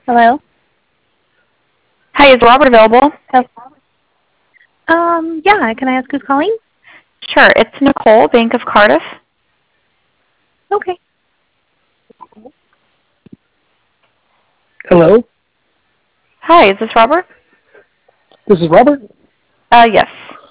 Hello? Hi, is Robert available? Yeah, can I ask who's calling? Sure, it's Nicole, Bank of Cardiff. Okay. Hello, Hi, is this Robert? this is Robert. Yes.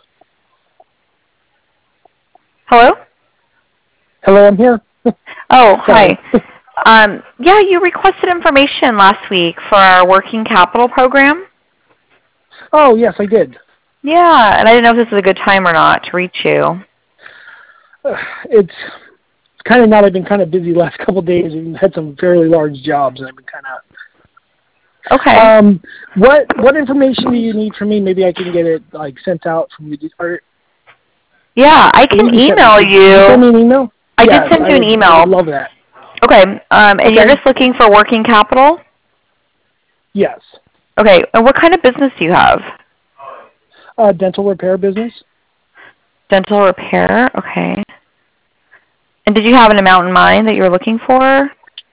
Hello? Hello, I'm here. Oh, hi. Sorry. Yeah, you requested information last week for our working capital program. Oh, yes, I did. Yeah, and I didn't know if this is a good time or not to reach you. It's kind of not. I've been kind of busy the last couple of days and had some fairly large jobs, and I've been kind of. Okay. What information do you need from me? Maybe I can get it like sent out from you. Yeah, I What can did you send me? email Did you send you. me an email? I did Yes, send you an I email. would love that. Okay, and you're Okay. just looking for working capital? Yes. Okay, and what kind of business do you have? Dental repair business. Dental repair, okay. And did you have an amount in mind that you were looking for?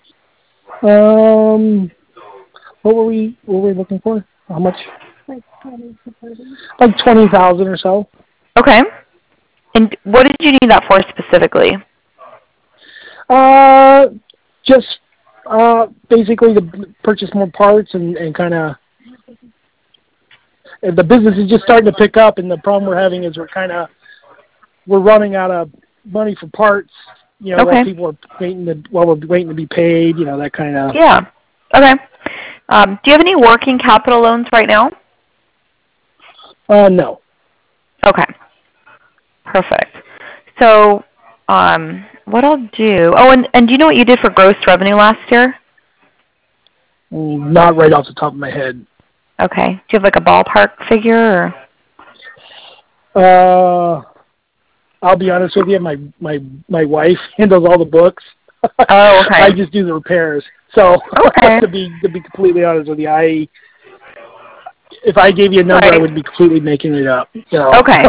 What were we looking for? How much? Like 20,000 or so. Okay. And what did you need that for specifically? Just basically to purchase more parts and kind of. The business is just starting to pick up, and the problem we're having is we're running out of money for parts. You know, Okay. while we're waiting to be paid. You know, that kind of. Yeah. Okay. Do you have any working capital loans right now? No. Okay. Perfect. So, what I'll do. Oh, and do you know what you did for gross revenue last year? Not right off the top of my head. Okay. Do you have like a ballpark figure? Or? I'll be honest with you. My wife handles all the books. Oh, okay. I just do the repairs. So Okay. to be completely honest with you, if I gave you a number, I Right. would be completely making it up. So. Okay.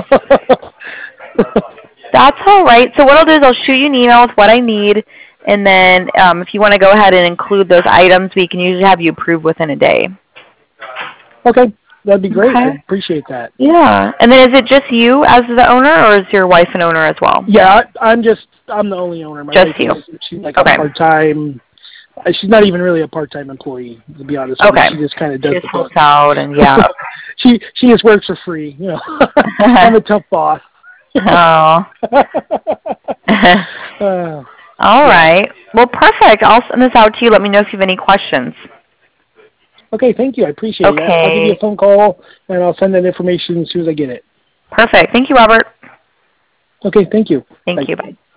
That's all right. So what I'll do is I'll shoot you an email with what I need, and then if you want to go ahead and include those items, we can usually have you approved within a day. Okay, that'd be great. I Okay. appreciate that. Yeah. And then is it just you as the owner, or is your wife an owner as well? Yeah, I'm the only owner. My Just wife you. she's like a Okay. part-time. She's not even really a part-time employee, to be honest with you. Okay. She just kind of She does just the helps books. out, and yeah. She just works for free. You know, I'm a tough boss. Oh. All Yeah. right. Well, perfect. I'll send this out to you. Let me know if you have any questions. Okay, thank you. I appreciate it. I'll give you Okay. a phone call, and I'll send that information as soon as I get it. Perfect. Thank you, Robert. Okay, thank you. Thank Bye. you. Bye.